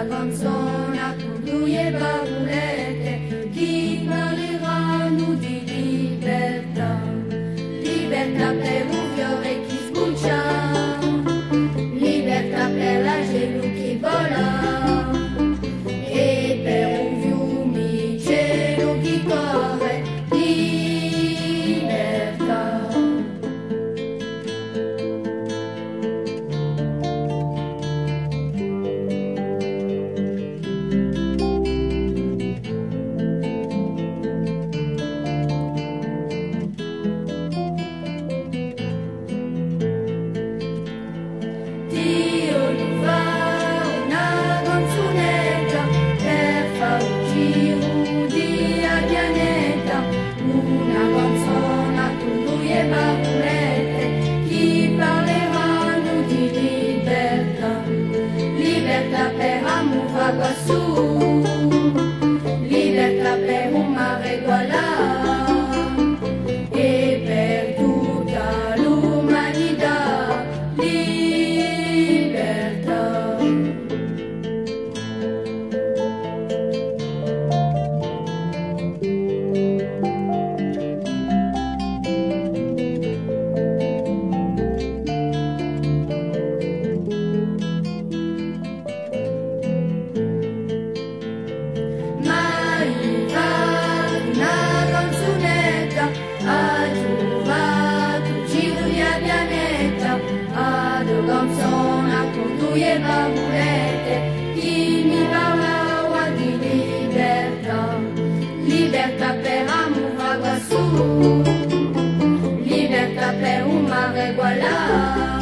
canzone con lui e baulette, chi parlerà nu di libertà, libertà per un fiore chi sbuccia, libertà per la gelu chi vola, e per un fiume cielo chi corre, libertà. Quassù, libertà per un mare gualà e per tutta l'umanità, libertà. E baulette, chi mi parlava di libertà, libertà per amore quassù, libertà per un mare gualà.